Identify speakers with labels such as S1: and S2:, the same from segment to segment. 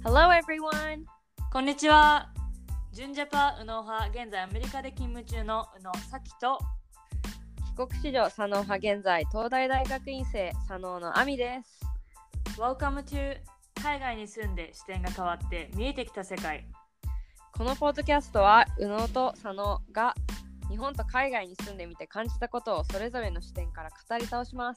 S1: Hello everyone!
S2: こんにちは。ジュンジャパ右脳派、現在アメリカで勤務中の右脳咲と
S1: 帰国子女左脳派、現在東大大学院生左脳のアミです。
S2: Welcome to 海外に住んで視点が変わって見えてきた世界。
S1: このポッドキャストは右脳と左脳が日本と海外に住んでみて感じたことをそれぞれの視点から語り倒します。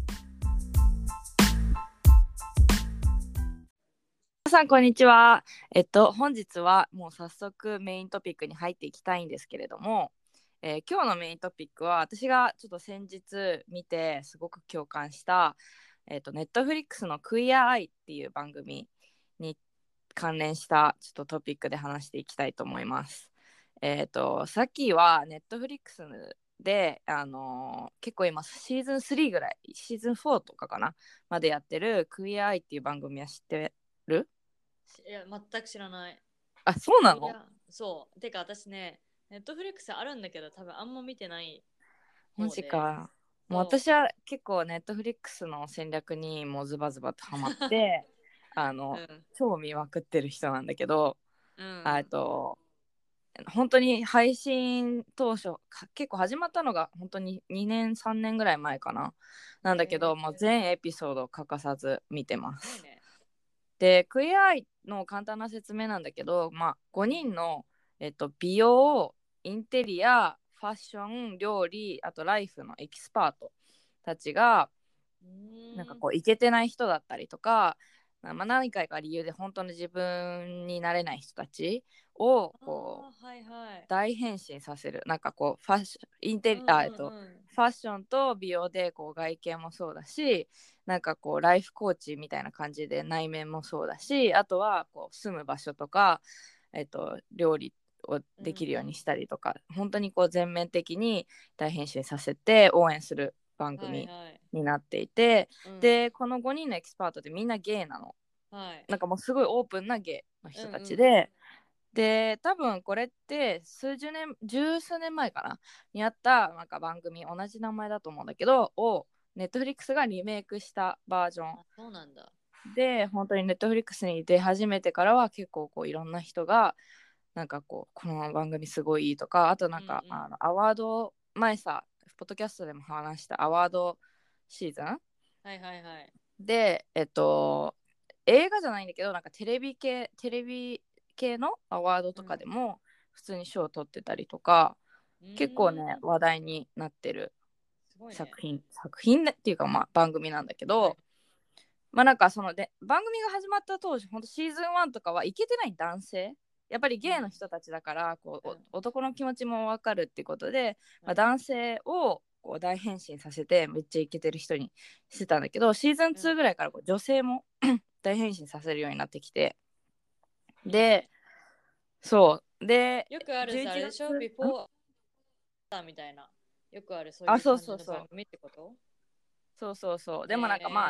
S1: 皆さんこんにちは。本日はもう早速メイントピックに入っていきたいんですけれども、今日のメイントピックは私がちょっと先日見てすごく共感した、Netflix のクイアアイっていう番組に関連したちょっとトピックで話していきたいと思います。さっきは Netflix で、結構今シーズン3ぐらい、シーズン4とかかなまでやってるクイアアイっていう番組は知ってる？
S2: いや、全く知らない。
S1: あ、そうなの？
S2: そう。てか私ね、Netflix あるんだけど多分あんま見てない
S1: マ
S2: 方で。
S1: ジか。もう私は結構ネットフリックスの戦略にもうズバズバとハマって超見まくってる人なんだけど、本当に配信当初結構始まったのが本当に2年3年ぐらい前かななんだけど、もう全エピソード欠かさず見てます。で、クイアアイの簡単な説明なんだけど、5人の、美容、インテリア、ファッション、料理、あとライフのエキスパートたちがなんかこうイケてない人だったりとか、何回か理由で本当の自分になれない人たちをこう大変身させる、なんかこうファッションインテリア、ファッションと美容でこう外見もそうだし、なんかこうライフコーチみたいな感じで内面もそうだし、あとはこう住む場所とか、料理をできるようにしたりとか、本当にこう全面的に大変身させて応援する番組になっていて、でこの5人のエキスパートってみんなゲイなの、なんかもうすごいオープンなゲイの人たちで、で多分これって十数年前かなにあったなんか番組、同じ名前だと思うんだけどをネットフリックスがリメイクしたバージョン。
S2: そうなんだ。
S1: で本当にネットフリックスに出始めてからは結構こういろんな人がなんかこうこの番組すごいいいとか、あとなんか、アワード前さポッドキャストでも話したアワードシーズン、で映画じゃないんだけどなんかテレビ系のアワードとかでも普通に賞を取ってたりとか、結構ね話題になってる作品っていうか番組なんだけど、なんかそので番組が始まった当時本当シーズン1とかはイケてない男性、やっぱりゲイの人たちだからこう、男の気持ちも分かるっていうことで、男性をこう大変身させてめっちゃイケてる人にしてたんだけど、シーズン2ぐらいからこう女性も大変身させるようになってきて、でそうで
S2: よくあるさ、あれでしょ、ビフォーみたいな、よくあるそういう感じの番組ってこと？
S1: そうでもなんか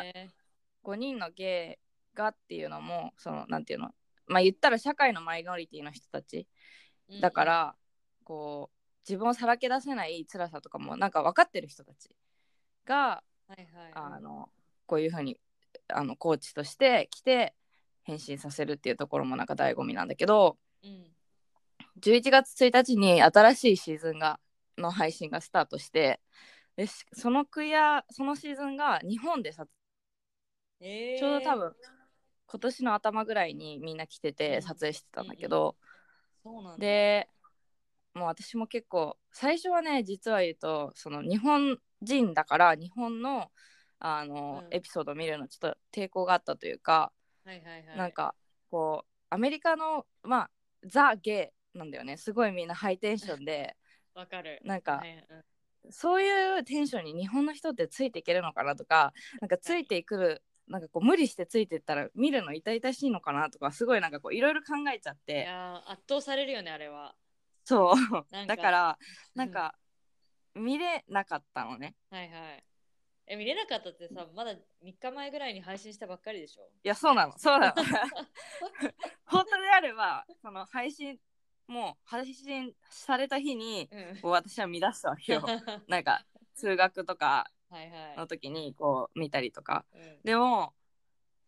S1: 5人のゲイがっていうのもそのなんていうの、言ったら社会のマイノリティの人たちだから、こう自分をさらけ出せない辛さとかもなんか分かってる人たちが、こういう風にコーチとして来て変身させるっていうところもなんか醍醐味なんだけど、11月1日に新しいシーズンの配信がスタートして、でそのシーズンが日本でちょうど多分今年の頭ぐらいにみんな来てて撮影してたんだけど、でもう私も結構最初はね、実は言うとその日本人だから日本のエピソードを見るのちょっと抵抗があったというか、なんかこうアメリカのザ・ゲイなんだよね、すごいみんなハイテンションで
S2: わかる、
S1: なんか、そういうテンションに日本の人ってついていけるのかなとか、なんかついていく、なんかこう無理してついていったら見るの痛々しいのかなとか、すごいなんかこういろいろ考えちゃって、
S2: いや圧倒されるよねあれは。
S1: そうだからなんか見れなかったのね。
S2: 見れなかったってさ、まだ3日前ぐらいに配信したばっかりでしょ。
S1: いやそうなの本当であればその配信された日に、こう私は見出したわけよなんか通学とかの時にこう見たりとか、でも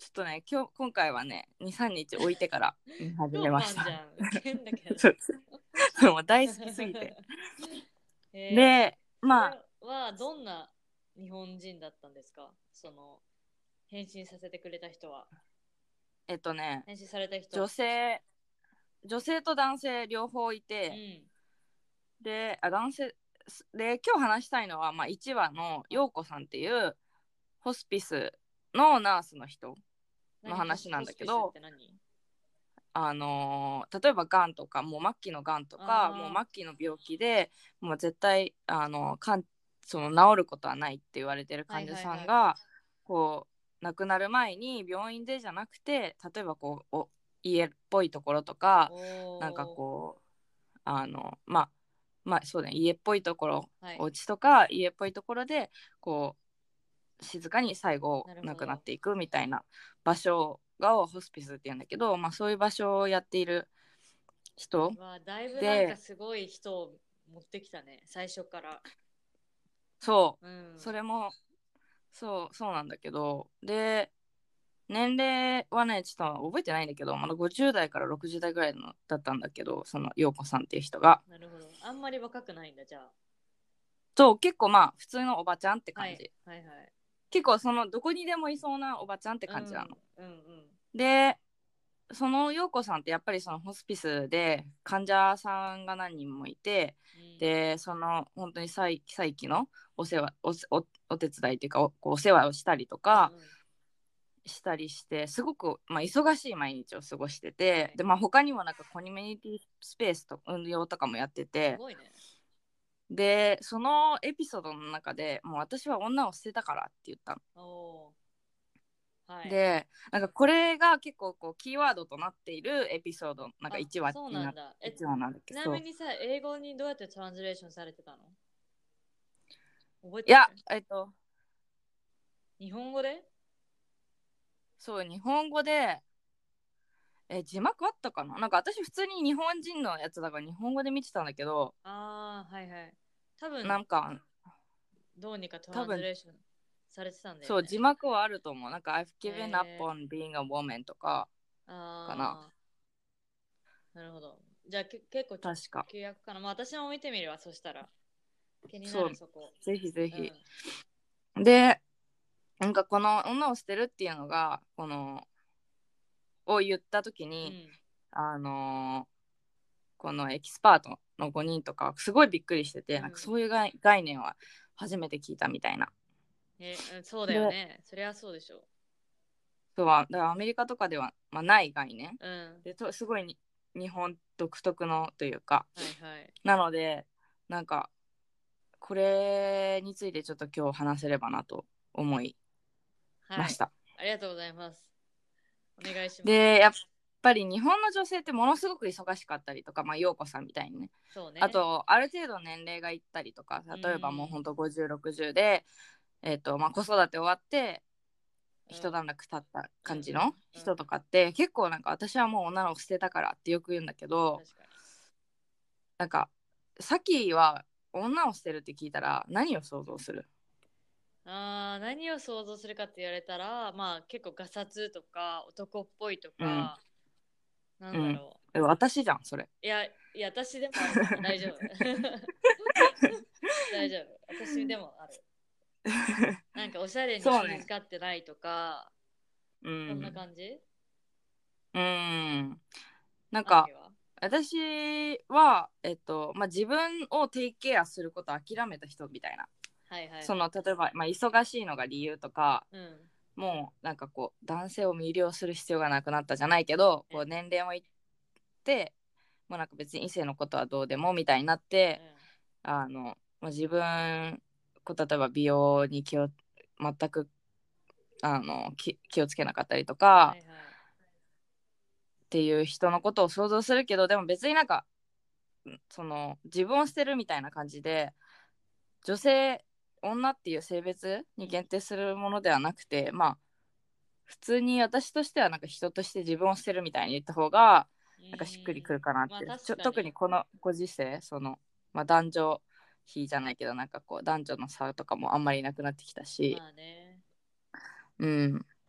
S1: ちょっとね今回はね 2,3 日置いてから見始
S2: 超
S1: めました
S2: ファンじゃん。ウケんだけど。
S1: そうそうもう大好きすぎてで
S2: そ
S1: まあ
S2: れはどんな日本人だったんですか？その返信させてくれた人は。返信された人。
S1: 女性と男性両方いて、で男性で今日話したいのは、まあ、1話の陽子さんっていうホスピスのナースの人の話なんだけど、例えばがんとかもう末期のがんとかもう末期の病気でもう絶対その治ることはないって言われてる患者さんが、こう亡くなる前に病院でじゃなくて例えばこう家っぽいところとかなんかこうまあそうだね家っぽいところ、お家とか家っぽいところでこう静かに最後亡くなっていくみたいな場所がホスピスって言うんだけど、まあ、そういう場所をやっている人
S2: だいぶなんかすごい人を持ってきたね最初から。
S1: そう、それもそうなんだけど、で年齢はねちょっと覚えてないんだけどまだ50代から60代ぐらいのだったんだけど、その陽子さんっていう人が。
S2: なるほど、あんまり若くないんだじゃあ。
S1: そう結構まあ普通のおばちゃんって感じ、
S2: はいはい、
S1: 結構そのどこにでもいそうなおばちゃんって感じなの、でその陽子さんってやっぱりそのホスピスで患者さんが何人もいて、でその本当に再起のお手伝いっていうかお世話をしたりとか、したりしてすごく、まあ、忙しい毎日を過ごしてて、で、まあ、他にもなんかコミュニティスペースと運用とかもやってて、
S2: すごいね。
S1: でそのエピソードの中でもう私は女を捨てたからって言ったの。でなんかこれが結構こうキーワードとなっているエピソードなんか1話になって1話なんだけど、
S2: ちなみにさ英語にどうやってトランスレーションされてたの？覚えてる？
S1: いや
S2: 日本語で？
S1: そう日本語で字幕あったかな、なんか私普通に日本人のやつだから日本語で見てたんだけど、
S2: はいはい多分
S1: なんか
S2: どうにかトランスレーションされてたんだよね。
S1: そう字幕はあると思う。なんか I've given up on being a woman とかかな。
S2: なるほど。じゃあ結構
S1: 確か
S2: 契約かな。まあ私も見てみるわ。そしたら気になる。そこ
S1: ぜひぜひ、でなんかこの女を捨てるっていうのがこのを言った時に、このエキスパートの5人とかすごいびっくりしてて、なんかそういう概念は初めて聞いたみたいな。
S2: そうだよね。そりゃそうでしょ。
S1: そうはだからアメリカとかでは、まあ、ない概念、ですごい日本独特のというか、なのでなんかこれについてちょっと今日話せればなと思いました、
S2: ありがとうございます。お願いします。
S1: でやっぱり日本の女性ってものすごく忙しかったりとか、まあ、陽子さんみたいにね、あとある程度年齢がいったりとか、例えばもうほんと5060で、まあ、子育て終わって一段落立った感じの人とかって結構なんか私はもう女の子捨てたからってよく言うんだけど、なんかさっきは女を捨てるって聞いたら何を想像する？
S2: 何を想像するかって言われたら、まあ結構ガサツとか男っぽいとか、なんだろ
S1: う、私じゃんそれ。
S2: いや私でもあるから大丈夫大丈夫、私でもあるなんかおしゃれに気遣ってないとか、そんな感じ。
S1: なんか私はまあ、自分をテイクケアすることを諦めた人みたいな、その例えば、まあ、忙しいのが理由とか、もうなんかこう男性を魅了する必要がなくなったじゃないけど、こう年齢もいってもうなんか別に異性のことはどうでもみたいになって、まあ、自分例えば美容に全く気をつけなかったりとか、っていう人のことを想像するけど、でも別になんかその自分を捨てるみたいな感じで女性女っていう性別に限定するものではなくて、まあ普通に私としてはなんか人として自分を捨てるみたいに言った方がなんかしっくりくるかなって、特にこのご時世その、まあ、男女比じゃないけどなんかこう男女の差とかもあんまりなくなってきたし、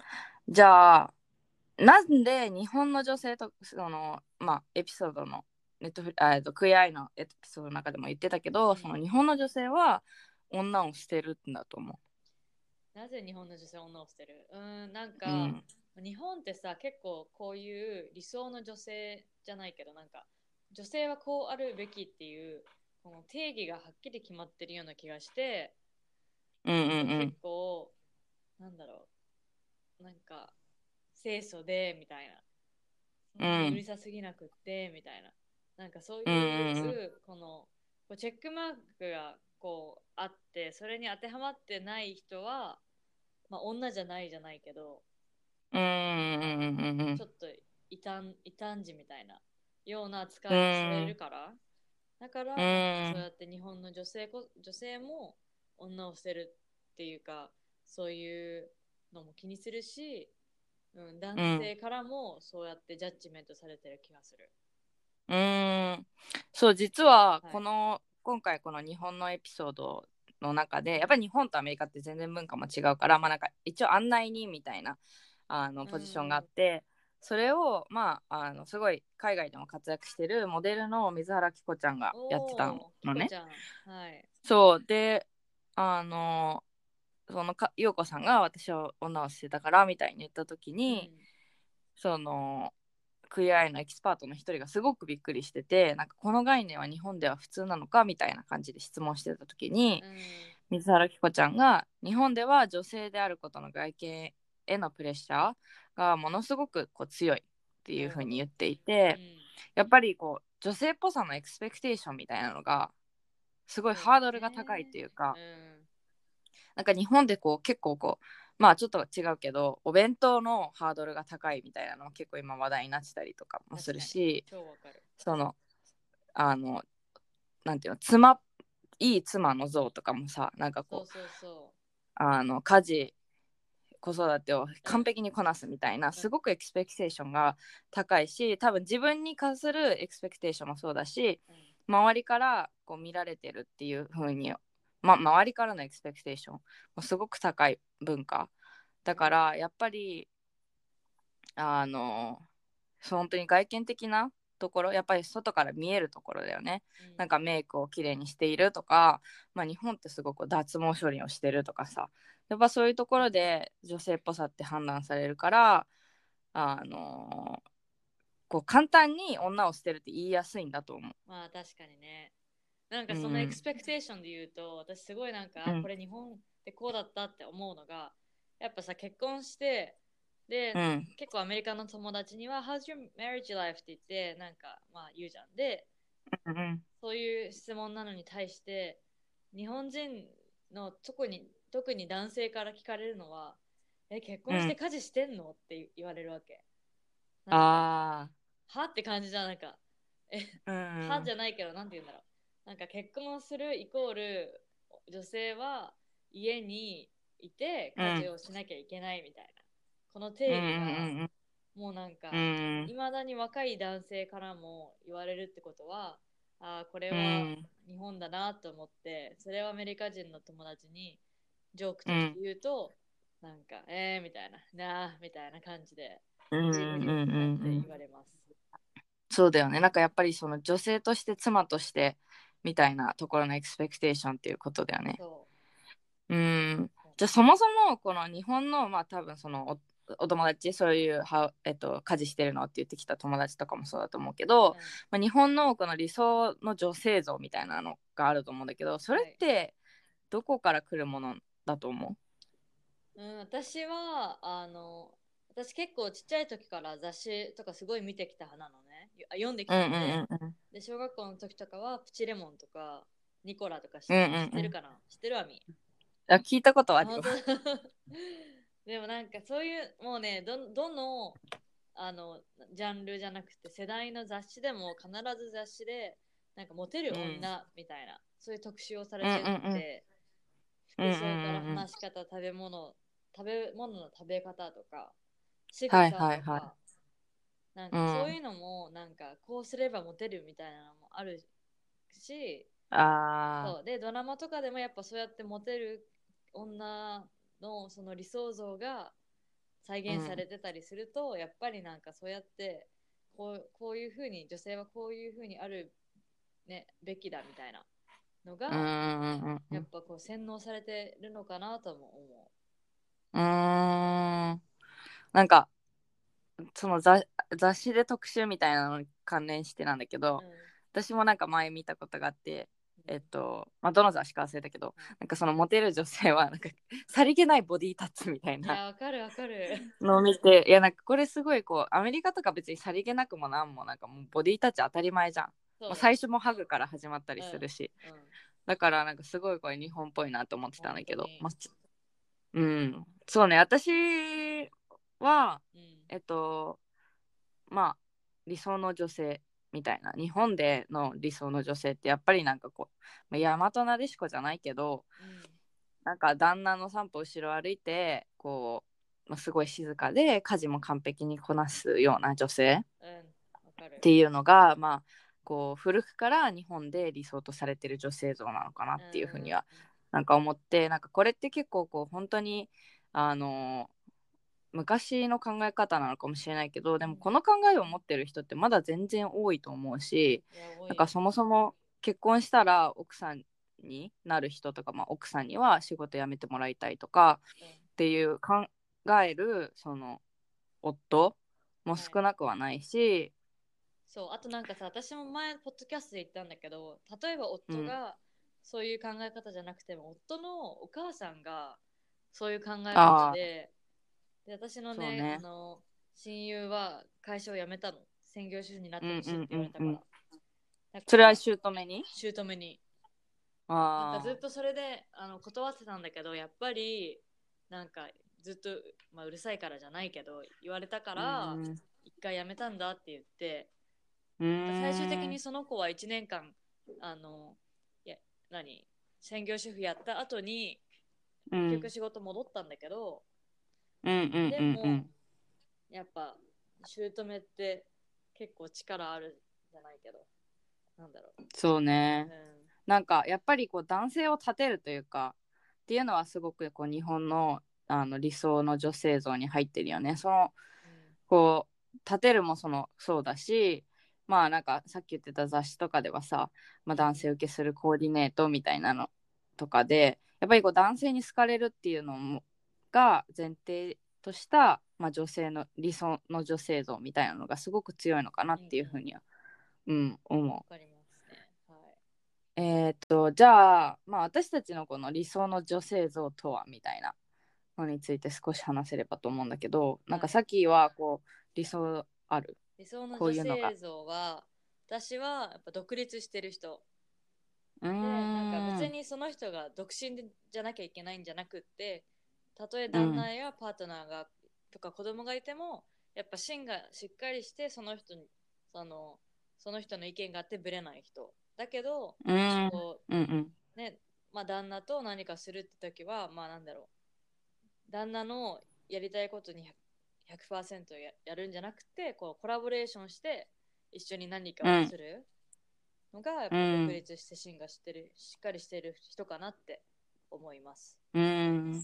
S1: じゃあなんで日本の女性とエピソードのクイアイのエピソードの中でも言ってたけど、その日本の女性は女を捨てるんだと思
S2: なぜ日本の女性は女を捨てる？なん
S1: う。う
S2: か、
S1: ん
S2: 日本ってさ、結構こういう理想の女性じゃないけど、なんか、女性はこうあるべきっていう、この定義がはっきり決まってるような気がして、
S1: うんうん
S2: 結構、なんだろなんか、清楚で、みたいな。そん
S1: うんうん
S2: なにうるさすぎなくって、みたいな。なんかそう
S1: うんう
S2: い
S1: ん
S2: う、こうチェックマークがこうあって、それに当てはまってない人は、まあ女じゃないじゃないけど、
S1: うんう
S2: なんか、
S1: んうんうん
S2: ちょっと異端児みたいなような
S1: う
S2: 扱いをされる
S1: ん
S2: から、だか
S1: う
S2: ら、なんかそう
S1: ん
S2: やって日本の女性も女を捨てるっていうか、そういうのも気にするし、男性からもそうやってジャッジメントされてる気がする。
S1: うん。そう実は
S2: はい。
S1: 今回この日本のエピソードの中でやっぱり日本とアメリカって全然文化も違うから、まあ、なんか一応案内人みたいな
S2: う
S1: ポジションがあ
S2: ん。
S1: って、それをすごい海外でも活躍してるモデルの水原希子ちゃんがやってた
S2: おー、キ
S1: のね。
S2: コちゃん。はい。
S1: そうであの陽子さんが私は女を捨てたからみたいに言った時に、
S2: うん。
S1: そのクイアアイのエキスパートの一人がすごくびっくりしてて、なんかこの概念は日本では普通なのかみたいな感じで質問してた時に、
S2: うん。
S1: 水原希子ちゃんが日本では女性であることの外見へのプレッシャーがものすごく強いっていう
S2: なるほど。
S1: ふうに言っていて、
S2: うん。
S1: やっぱり女性っぽさのエクスペクテーションみたいなのがすごい
S2: そうだ
S1: ハードルが高い
S2: ね。
S1: っていうか、
S2: うん。
S1: なんか日本で結構まあちょっと違うけどお弁当のハードルが高いみたいなのも結構今話題になってたりとかもす
S2: 確かに。
S1: るし、
S2: 超わかる。
S1: そのあのなんていうのいい妻の像とかもさ、なんか
S2: そうそうそ
S1: 家事子育てを
S2: う。うん。
S1: 完璧にこなすみたいな
S2: うん。
S1: すごくエクスペクテーションが高いし、多分自分に関するエクスペクテーションもそうだし、
S2: うん。
S1: 周りから見られてるっていう風に、周りからのエクスペクテーションもすごく高い文化だか
S2: うん。
S1: ら、やっぱりあの本当に外見的なところ、やっぱり外から見えるところだよね。
S2: うん。
S1: なんかメイクをきれいにしているとか、日本ってすごく脱毛処理をしてるとかさ、やっぱそういうところで女性っぽさって判断されるから、あの簡単に女を捨てるって言いやすいんだと思う。
S2: まあ確かにね。なんかそのエク
S1: うん
S2: スペクテーションで言うと、私すごいなんか、
S1: うん
S2: これ日本でこうだったって思うのが、やっぱさ、結婚して、で、
S1: うん
S2: 結構アメリカの友達には、How's your marriage life? って言って、なんか、まあ言うじゃん。で、
S1: うん
S2: そういう質問なのに対して、日本人の特に男性から聞かれるのは、結婚して
S1: うん。
S2: 家事してんのって言われるわけ。なんか、
S1: あ
S2: はって感じじゃん。なんか、え、
S1: あ
S2: はじゃないけど、なんて言うんだろう。なんか結婚するイコール、女性は家にいて
S1: うんうん
S2: 家事をしなきゃいけないみたいな。この
S1: うんう
S2: 定義が、
S1: ん
S2: もうなん
S1: う
S2: か、
S1: ん
S2: いまだに若い男性からも言われるってことは、これ
S1: う
S2: は
S1: ん
S2: 日本だなと思って、それはアメリカ人の友達にジョークとして
S1: うん
S2: 言うと、なんか、みたいな、なあ、みたいな感じで、
S1: うん
S2: うじうじ
S1: うん
S2: って感じで
S1: うん。
S2: 言われます。
S1: そうだよね。なんかやっぱりその女性として妻としてみたいなところのエクスペクテーションっていうことだよね。
S2: そ
S1: うん。
S2: う。
S1: じゃあそもそもこの日本の多分お友達、そういう家事してるのって言ってきた友達とかもそうだと思うけど、
S2: うん。
S1: 日本のこの理想の女性像みたいなのがあると思うんだけど、それ
S2: はい。
S1: ってどこから来るものだと思
S2: 私は、私結構ちっちゃい時から雑誌とかすごい見てきた派なのね。読んでき
S1: う？うん
S2: たので、
S1: うんうん
S2: で、小学校の時とかはプチレモンとかニコラとか
S1: うんうん
S2: 知っ
S1: うん。
S2: てるかな？知ってるわみ。
S1: あ、聞いたことあ
S2: あ、
S1: るよ。
S2: 本当でもなんかそういう、もうね、どの、ジャンルじゃなくて世代の雑誌でも必ず雑誌で、なんかモテる
S1: うん
S2: 女みたいな、そういう特集をされ
S1: うんう
S2: て
S1: ん
S2: て、
S1: うんうん
S2: 服装から
S1: うんうん。
S2: 話し方、食べ物の食べ方とか、仕
S1: はい
S2: 草
S1: はいはい。
S2: とか、なんかそう
S1: うん。
S2: いうのも、なんかこうすればモテるみたいなのもあるし、
S1: あ
S2: そうで、ドラマとかでもやっぱそうやってモテる女のその理想像が再現されてたりすると、やっぱりなんかそうやってこういうふうに女性はこういうふうにある、ね、べきだみたいなの
S1: うん
S2: が
S1: うんうん
S2: やっぱこう洗脳されてるのかなとも思
S1: うーん。なんかその雑誌で特集みたいなのに関連してなんだけ
S2: う。
S1: ど、
S2: うん。
S1: 私もなんか前見たことがあって、
S2: うん
S1: まあ、どの雑誌か忘れたけど、
S2: はい、
S1: なんかそのモテる女性はなんかさりげないボディタッチみたいな
S2: いや、わかるわかる。
S1: のを見て、いやなんかこれすごいこうアメリカとか別にさりげなくもなんもなんかもうボディタッチ当たり前じゃん。もう
S2: そうだね。
S1: 最初もハグから始まったりするし、
S2: うん。うん。
S1: だからなんかすごいこれ日本っぽいなと思ってたんだけど、
S2: 本当に。
S1: まあ、そうね、私は
S2: うん。
S1: まあ理想の女性みたいな、日本での理想の女性ってやっぱりなんかこう、まあ、大和なでしこじゃないけど、
S2: うん。
S1: なんか旦那の散歩後ろ歩いてこう、まあ、すごい静かで家事も完璧にこなすような女性っ
S2: うん。わかる。
S1: ていうのが、まあこう古くから日本で理想とされてる女性像なのかな
S2: う
S1: っていうふうに
S2: ん。
S1: はなんか思って、なんかこれって結構こう本当にあの昔の考え方なのかもしれないけど、でも
S2: うん。
S1: この考えを持ってる人ってまだ全然多いと思うし、
S2: いや、多い。
S1: なんかそもそも結婚したら奥さんになる人とか、まあ、奥さんには仕事辞めてもらいたいとか
S2: うん。
S1: っていう考えるその夫も
S2: はい。
S1: 少なくはないし、
S2: そう、あとなんかさ、私も前、ポッドキャストで言ったんだけど、例えば
S1: うん、
S2: 夫がそういう考え方じゃなくても、夫のお母さんがそういう考え方
S1: ああ、
S2: で、私のね、
S1: そうね、
S2: 親友は会社を辞めたの。専業主婦になっ
S1: うんう
S2: てほしいって
S1: んうんうん。
S2: 言われたから。だか
S1: それは
S2: ら、
S1: 姑に、
S2: 姑に。なんかずっ
S1: ああ、
S2: とそれで断ってたんだけど、やっぱりなんかずっと、まあ、うるさいからじゃないけど言われたか
S1: う
S2: ら
S1: ん
S2: 一回辞めたんだって言って、
S1: う
S2: なんか最終的
S1: んうん
S2: にその子は1年間あのいや何専業主婦やった後に結局
S1: うん
S2: 仕事戻ったんだけど、
S1: うんうん
S2: でも
S1: うんうん、
S2: やっぱ姑って結構力あるじゃないけど、なんだろ
S1: そうね。
S2: う。
S1: なんかやっぱりこう男性を立てるというかっていうのはすごくこう日本の、理想の女性像に入ってるよね。その
S2: うん。
S1: こう立てるもそうだし、まあなんかさっき言ってた雑誌とかではさ、まあ、
S2: うん。
S1: 男性受けするコーディネートみたいなのとかでやっぱりこう男性に好かれるっていうのもが前提とした、まあ、女性の理想の女性像みたいなのがすごく強いのかなっ
S2: うん。うん。
S1: ていうふうには、思う。
S2: わかりますね。はい。
S1: じゃあ、まあ、私たちのこの理想の女性像とはみたいなのについて少し話せればと思うんだけど、なんか
S2: はい。
S1: さっきはこう理想ある、
S2: 理想の
S1: こういうのが。
S2: 女性像は、私はやっぱ独立してる人
S1: うー
S2: で、なんか別
S1: ん、
S2: にその人が独身でじゃなきゃいけないんじゃなくって、たとえ
S1: うん、
S2: 旦那やパートナーがとか子供がいても、やっぱ芯がしっかりしてその人にそのその人の意見があってぶれない人だけど、
S1: うん、
S2: こ
S1: うん、
S2: うね、まあ旦那と何かするって時は、まあなんだろう、旦那のやりたいことに100%やるんじゃなくて、こうコラボレーションして一緒に何か
S1: うん、
S2: をするのがやっぱ独
S1: うん、
S2: 立して芯がしてる、しっかりしてる人かなって思います。
S1: うん。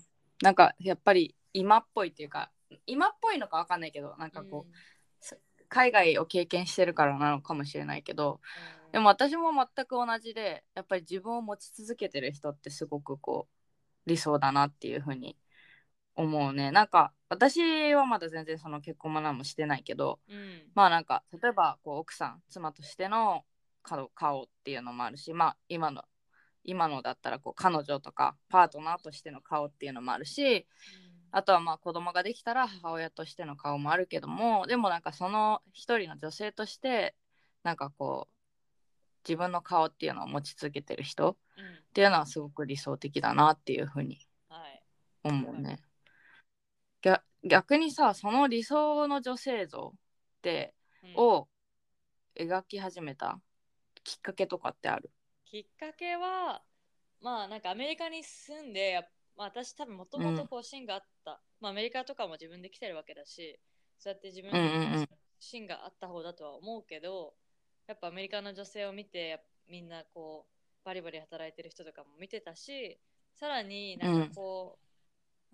S1: なんかやっぱり今っぽいっていうか、今っぽいのかわかんないけど、なん
S2: うん。
S1: かこう、海外を経験してるからなのかもしれないけど、
S2: うん。
S1: でも私も全く同じで、やっぱり自分を持ち続けてる人ってすごくこう理想だなっていうふうに思うね。なんか私はまだ全然その結婚も何もしてないけど、
S2: うん。
S1: まあなんか例えばこう奥さん妻としての顔っていうのもあるし、まあ今のだったらこう彼女とかパートナーとしての顔っていうのもあるし、
S2: うん。
S1: あとはまあ子供ができたら母親としての顔もあるけども、でもなんかその一人の女性としてなんかこう自分の顔っていうのを持ち続けてる人っ
S2: うん。
S1: ていうのはすごく理想的だなっていうふうに
S2: はい。わかる。
S1: 思うね。逆にさ、その理想の女性像って
S2: うん。
S1: を描き始めたきっかけとかってある？
S2: きっかけは、まあなんかアメリカに住んで、まあ、私多分もともと
S1: うん
S2: こう芯があった、まあアメリカとかも自分で来てるわけだし、そうやって自
S1: うん
S2: 分
S1: うん
S2: 芯があった方だとは思うけど、やっぱアメリカの女性を見てみんなこうバリバリ働いてる人とかも見てたし、さらになんか
S1: うん
S2: こう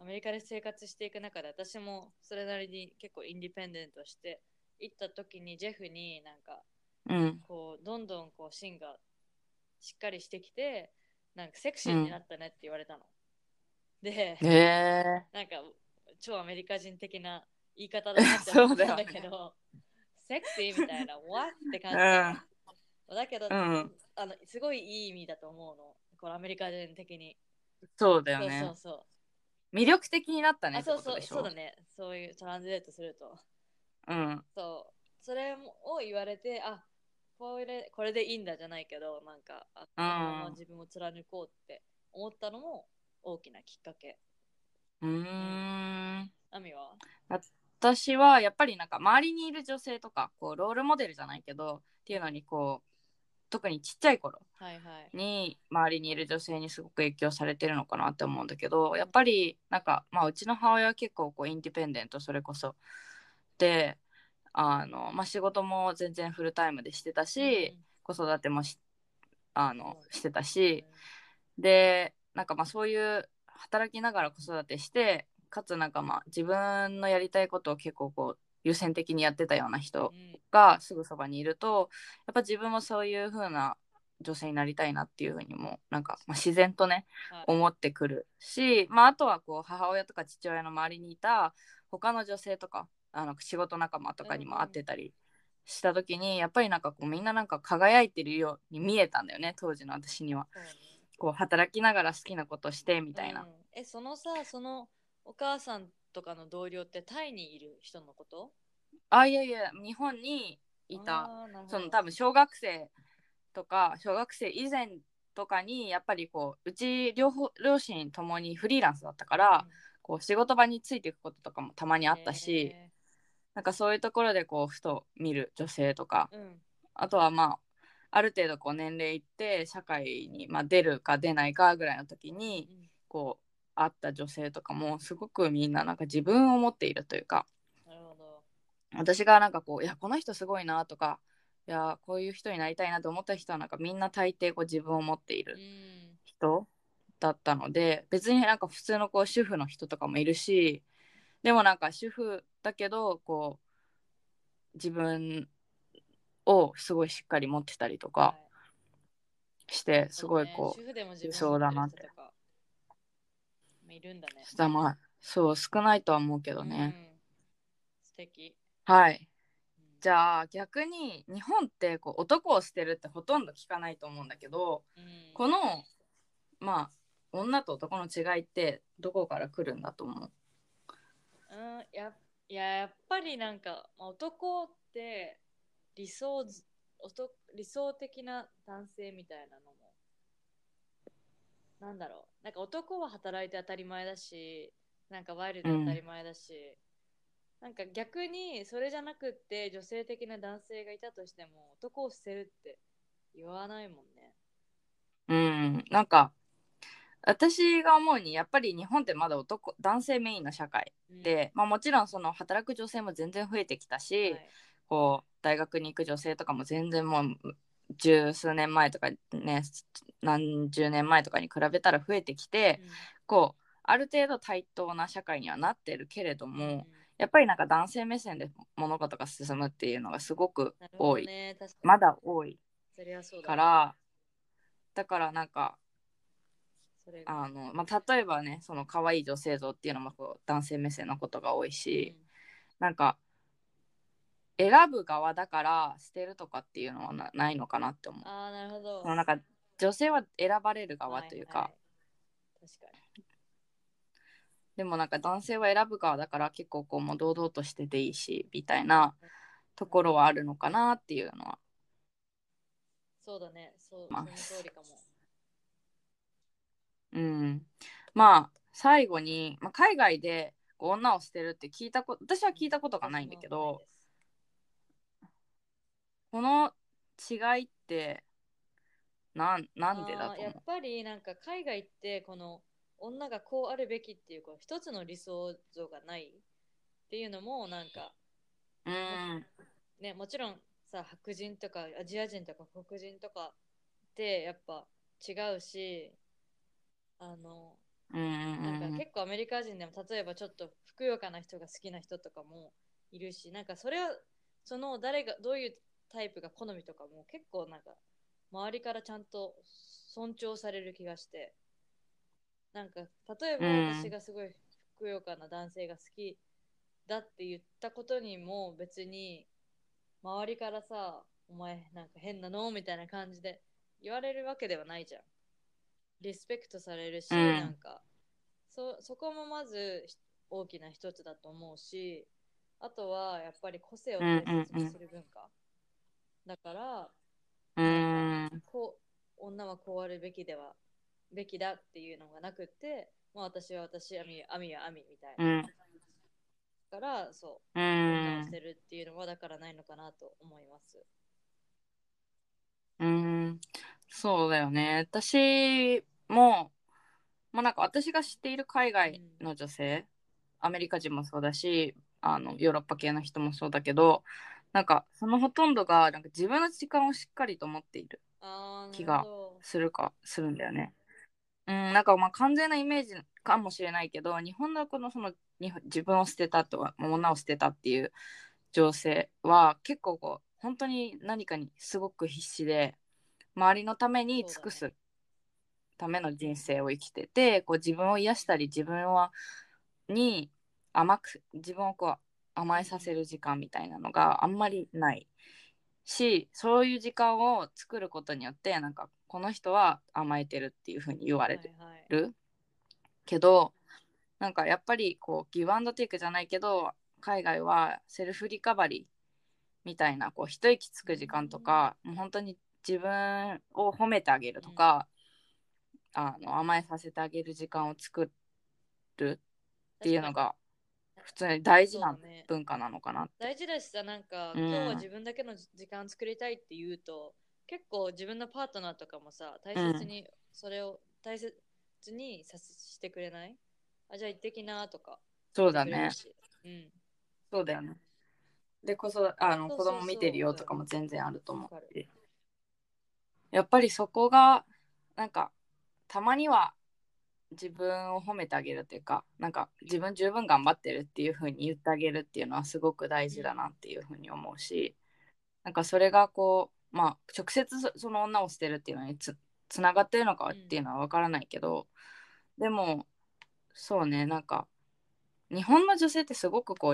S2: アメリカで生活していく中で私もそれなりに結構インディペンデントして行った時にジェフになんか
S1: うん。
S2: こうどんどんこう芯がしっかりしてきてなんかセクシーにな
S1: うん。
S2: ったねって言われたの。で、
S1: へえ。
S2: なんか超アメリカ人的な言い方だなって思
S1: そうだ
S2: ったん
S1: よね。
S2: だけど、セクシーみたいな What って
S1: う
S2: 感じなの。
S1: ん。
S2: だけど
S1: うん。
S2: すごいいい意味だと思うの。これアメリカ人的に。
S1: そうだよ
S2: そうそう
S1: ね。
S2: そう。
S1: 魅力的になったね
S2: あ、
S1: って
S2: そうそう、
S1: ことでしょ？
S2: そうだね。そういうトランスレートすると。
S1: うん。
S2: そう。それを言われて、あ、これでいいんだじゃないけど、なんか、
S1: う
S2: このまま
S1: ん。
S2: 自分を貫こうって思ったのも大きなきっかけ。
S1: うー
S2: うん。
S1: ん。
S2: アミは？
S1: 私はやっぱりなんか周りにいる女性とかこうロールモデルじゃないけどっていうのにこう特にちっちゃい頃
S2: はいはい。
S1: に周りにいる女性にすごく影響されてるのかなって思うんだけど、
S2: うん。
S1: やっぱりなんかまあうちの母親は結構こうインディペンデントそれこそでまあ、仕事も全然フルタイムでしてたし、
S2: うん。
S1: 子育ても
S2: そうだね。
S1: してたし、でなんかまあそういう働きながら子育てしてかつなんかまあ自分のやりたいことを結構こう優先的にやってたような人
S2: うん。うん。
S1: がすぐそばにいるとやっぱ自分もそういう風な女性になりたいなっていう風にもなんか、まあ、自然とね
S2: はい。
S1: 思ってくるし、まあ、あとはこう母親とか父親の周りにいた他の女性とか仕事仲間と
S2: うんう
S1: かにも会っ
S2: ん。
S1: てたりした時にやっぱりなんかこうみんななんか輝いてるように見えたんだよね当時の私には。
S2: そうね。
S1: こう働きながら好きなことしてみ
S2: うん。
S1: たいな。
S2: そのさ、そのお母さんとかの同僚ってタイにいる人のこと？
S1: あ、いやいや、日本にいた、
S2: ああー、なるほ
S1: その
S2: ど。
S1: 多分小学生とか、小学生以前とかに、やっぱりこう、うち両親ともにフリーランスだったか
S2: うん
S1: ら、こう仕事場についていくこととかもたまにあ
S2: うん。
S1: ったし、
S2: へ
S1: なんかそういうところでこう、ふと見る女性とか、
S2: え。うん。
S1: あとはまあ、ある程度こう年齢いって社会にまあ出るか出ないかぐらいの時
S2: うんう
S1: に
S2: ん。
S1: こう会った女性とかもすごくみんななんか自分を持っているというか、
S2: なるほど。
S1: 私がなんかこういやこの人すごいなとかいやこういう人になりたいなと思った人はなんかみんな大抵こう自分を持ってい
S2: う
S1: る
S2: ん。
S1: 人だったので、別になんか普通のこう主婦の人とかもいるし、でもなんか主婦だけどこう自分をすごいしっかり持ってたりとか
S2: はい。
S1: してす
S2: なるほどね。
S1: ごいこ
S2: 主婦でも
S1: う理
S2: 自分を持ってる
S1: 想だなって
S2: 人とか、まあいるんだね。
S1: まあそう少ないとは思うけどね。
S2: うん。素敵。
S1: はい。
S2: うん。
S1: じゃあ逆に日本ってこう男を捨てるってほとんど聞かないと思うんだけど、
S2: うん。
S1: このまあ女と男の違いってどこから来るんだと思う？
S2: うん、やっぱりなんか、まあ、男って理想ず、理想的な男性みたいなのも、なんだろう。なんか男は働いて当たり前だし、なんかワイルドで当た
S1: うん
S2: り前だし、なんか逆にそれじゃなくって女性的な男性がいたとしても男を捨てるって言わないもんね。
S1: うんなんか私が思うにやっぱり日本ってまだ男性メインの社会
S2: うん。
S1: で、まあ、もちろんその働く女性も全然増えてきたし、
S2: はい。
S1: こう大学に行く女性とかも全然もう十数年前とかね何十年前とかに比べたら増えてきて、
S2: うん。
S1: こうある程度対等な社会にはなってるけれど
S2: うん。
S1: もやっぱりなんか男性目線で物事が進むっていうのがすごく
S2: なるほ
S1: 多い、
S2: どね。確かに。
S1: まだ多い
S2: それはそうだわ。
S1: からだからなんか
S2: それが。
S1: まあ、例えばねその可愛い女性像っていうのもこう男性目線のことが多いし、
S2: うん。
S1: なんか選ぶ側だから捨てるとかっていうのはないのかなって思う。
S2: ああ、なるほど。
S1: そのなんか女性は選ばれる側
S2: はい
S1: というか、
S2: はい。確か
S1: でもなんか男性は選ぶ側だから結構こうもう堂々としてていいしみたい
S2: に。
S1: なところはあるのかなっていうのは
S2: そうだね。その通
S1: ます。
S2: りかも。
S1: うん。まあ最後に、まあ、海外でこう女を捨てるって私は
S2: うん、
S1: 聞いたことがないんだ
S2: 私も
S1: けど、
S2: ないです。
S1: この違いってなんでだ
S2: やっ
S1: と思
S2: ぱりなんか海外ってこの女がこうあるべきっていうこう一つの理想像がないっていうのもなんか
S1: う？
S2: も、ね、もちろんさ白人とかアジア人とか黒人とかってやっぱ違うしあの
S1: うんうん
S2: なんか
S1: うん
S2: 結構アメリカ人でも例えばちょっとふくよかな人が好きな人とかもいるし、なんかそれはその誰がどういうタイプが好みとかも結構なんか周りからちゃんと尊重される気がして、なんか例え
S1: う
S2: ば私
S1: ん
S2: がすごいふくよかな男性が好きだって言ったことにも別に周りからさ、お前なんか変なのみたいな感じで言われるわけではないじゃん。リスペクトされるし、なん
S1: うん
S2: かそこもまず大きな一つだと思うし、あとはやっぱり個性を
S1: うん
S2: 大切に
S1: うん
S2: する文化だから、
S1: う
S2: なんか
S1: ん
S2: 女はこうあるべきだっていうのがなくって、まあ、私は私、アミはアミみたいな。
S1: うん
S2: だからそ
S1: う
S2: う、女を捨
S1: ん
S2: てるっていうのはだからないのかなと思います。
S1: うんそうだよね。私も、まあ、なんか私が知っている海外
S2: うん。
S1: の女性、アメリカ人もそうだし、ヨーロッパ系の人もそうだけど、なんかそのほとんどがなんか自分の時間をしっかりと持っている
S2: ああ、なるほ
S1: 気が
S2: ど。
S1: するんだよね。うん、なんかまあ完全なイメージかもしれないけど、日本の自分を捨てたと、女を捨てたっていう情勢は結構こう本当に何かにすごく必死で、周りのために
S2: そうだね。
S1: 尽くすための人生を生きてて、こう自分を癒したりに自分をこう甘えさせる時間みたいなのがあんまりないし、そういう時間を作ることによってなんかこの人は甘えてるっていう風に言われ
S2: はいはい。
S1: るけど、なんかやっぱりこうギブアンドテイクじゃないけど、海外はセルフリカバリーみたいなこう一息つ
S2: うー
S1: く時間と
S2: ん。
S1: か、もう本当に自分を褒めてあげる
S2: うん。
S1: とか、甘えさせてあげる時間を作るって
S2: 確かに。
S1: いうのが普通に大事な
S2: そうだね。
S1: 文化なのかなって。
S2: 大事だしさ、なんか今日は
S1: うん
S2: 自分だけの時間作りたいって言うと、結構自分のパートナーとかもさ、
S1: うん
S2: それを大切にしてくれない？あ、じゃあ行ってきなとか言って
S1: そうだね。
S2: くれるし。うん。
S1: そうだよね。で
S2: そう
S1: 子供見てる
S2: そうそ
S1: よとかも全然あると
S2: う。わ
S1: 思
S2: かる。
S1: うし、やっぱりそこがなんかたまには自分を褒めてあげるっていうか、なんか自分十分頑張ってるっていう風に言ってあげるっていうのはすごく大
S2: うん。
S1: 事だなっていう風に思うし、なんかそれがこう、まあ直接その女を捨てるっていうのにつながってるのか
S2: うん。
S1: っていうのはわからないけど、でもそうね、なんか日本の女性ってすごく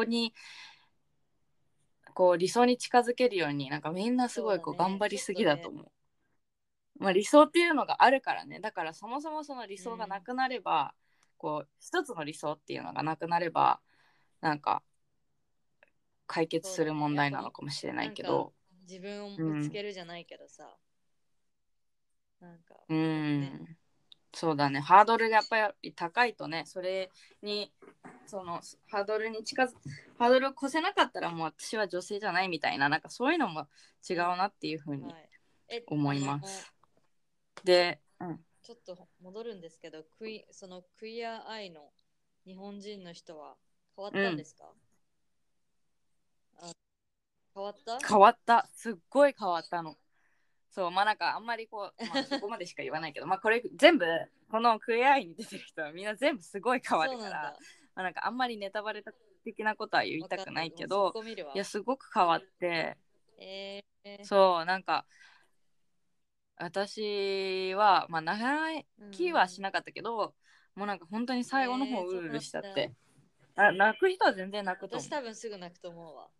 S1: こう理想に近づけるようになんかみんなす
S2: そう
S1: ごいこう頑
S2: だね。ちょ
S1: 張りす
S2: っとね。
S1: ぎだと思う。まあ、理想っていうのがあるからね。だからそもそもその理想がな
S2: うん。
S1: くなれば、こう一つの理想っていうのがなくなれば、なんか解決する
S2: そうだね。
S1: 問題なのかもしれない
S2: なんか
S1: けど、
S2: 自分を見つ
S1: うん、
S2: けるじゃないけどさ、なんか
S1: う
S2: ね。
S1: ん、そうだね。ハードルがやっぱり高いとね、それにそのハードルに近づハードルを越せなかったらもう私は女性じゃないみたいな、なんかそういうのも違う
S2: うん。
S1: なっていうふうに
S2: はい。え、
S1: 思います。で、うん、
S2: ちょっと戻るんですけど、そのクイアアイの日本人の人は変わっ
S1: うん、
S2: たんですか？あ、変わった？
S1: 変わった。すっごい変わったの。そう、まあなんかあんまりこう、まあそこまでしか言わないけど、まあこれ全部、このクエアアイに出てる人はみんな全部すごい
S2: あ、
S1: 変わるから、
S2: そうなんだ。
S1: まあなんかあんまりネタバレ的なことは言いたくな
S2: わかった。もう速
S1: いけど、
S2: 攻見るわ。
S1: いや、すごく変わって、
S2: え
S1: そう、なんか私は、まあ長
S2: うん。
S1: きはしなかったけど、もうなんか本当に最後の方
S2: そうなん
S1: うるうるしちゃっ
S2: だ。
S1: て、泣く人は全然泣くと思う。
S2: 私多分すぐ泣くと思うわ。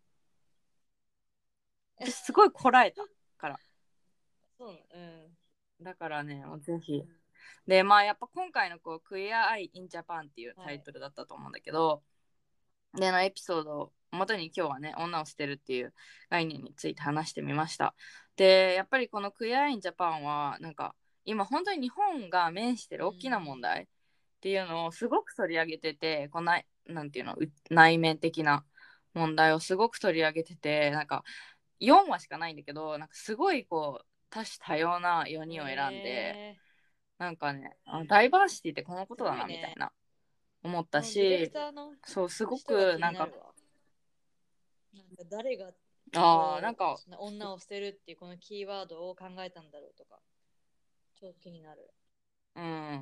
S1: 私すごいこらえたから。
S2: そう、うん。
S1: だからね、もうぜひ。で、まあやっぱ今回のこう、クイアアイ・イン・ジャパンっていうタイ
S2: はい。
S1: トルだったと思うんだけど、でのエピソードを元に今日はね、女を捨てるっていう概念について話してみました。で、やっぱりこのクイアアイ・イン・ジャパンは、なんか今本当に日本が面して
S2: う
S1: る大きな問
S2: ん。
S1: 題っていうのをすごく取り上げてて、なんていうの、内面的な問題をすごく取り上げてて、なんか4話しかないんだけど、なんかすごいこう、多種多様な4人を選んで、なんかね、ダイバーシティってこのこ
S2: す
S1: とだ
S2: ごいね。
S1: なみたいな思った
S2: このディレク
S1: し、
S2: ターの
S1: そうすご
S2: 人が気
S1: くなんか、
S2: になるわ。なんか誰が
S1: なんか、
S2: 女を捨てるっていうこのキーワードを考えたんだろうとか、超気になる。
S1: うん、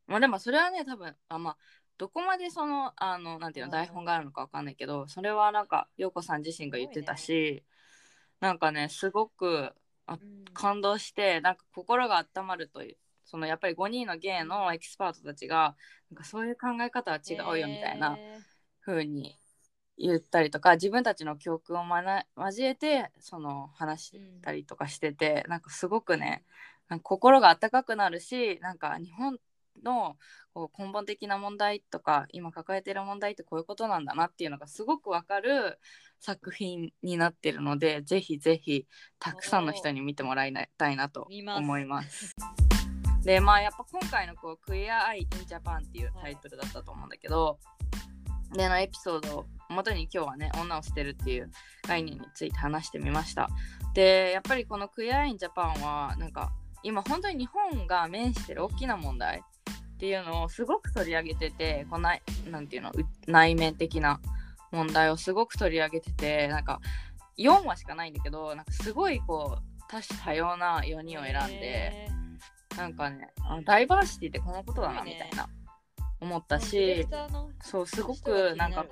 S1: まあでもそれはね多分まあどこまでそのなんていうの台本があるのかわかんないけど、それはなんか陽子さん自身が言ってたし、なんかねすごく感動して、なんか心が温まるという、そのやっぱり5人のゲイのエキスパートたちがなんかそういう考え方は違うよみたいな風に言ったりとか、自分たちの教訓を交えてその話したりとかしてて、なんかすごくねなんか心が温かくなるし、なんか日本のこう根本的な問題とか今抱えてる問題ってこういうことなんだなっていうのがすごくわかる作品になってるので、ぜひぜひたくさんの人に見てもらいたいなと思います。でまあやっぱ今回のこうクイアアイ・イン・ジャパンっていうタイトルだったと思うんだけど、でのエピソードを元に今日はね女を捨てるっていう概念について話してみました。でやっぱりこのクイアアイ・イン・ジャパンはなんか今本当に日本が面してる大きな問題っていうのをすごく取り上げてて、このなんていうの内面的な問題をすごく取り上げてて、なんか4話しかないんだけど、なんかすごいこう多種多様な4人を選んで、なんかねダイバーシティってこのことだなみたいな思ったし、そうすごくなんか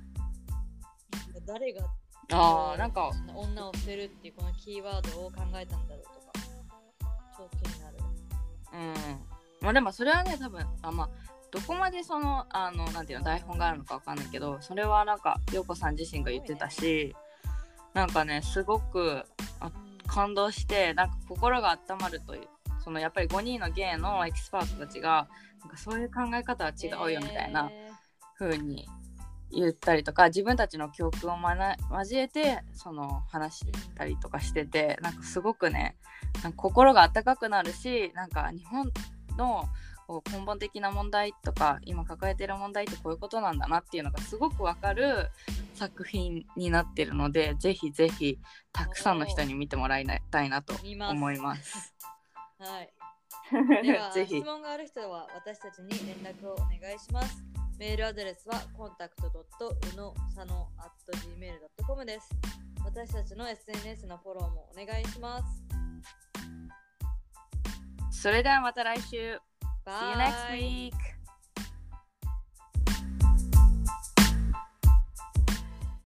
S2: 誰が
S1: なんか
S2: 女を捨てるっていうこのキーワードを考えたんだろうとか超気になる。
S1: まあでもそれはね多分まあどこまでそのなんていうの台本があるのかわかんないけど、それはなんか陽子さん自身が言ってたし、なんかねすごく感動して、なんか心が温まるという、そのやっぱり5人のゲイのエキスパートたちがなんかそういう考え方は違うよみたいな風に言ったりとか、自分たちの教訓を交えてその話したりとかしてて、なんかすごくねなんか心が温かくなるし、なんか日本のこう根本的な問題とか今抱えてる問題ってこういうことなんだなっていうのがすごくわかる作品になってるので、ぜひぜひたくさんの人に見てもらいたいなと思います。
S2: はい。ではぜひ質問がある人は私たちに連絡をお願いします。メールアドレスは contact.unosano@gmail.com です。私たちの SNS のフォローもお願いします。
S1: それではまた来週。See you next week.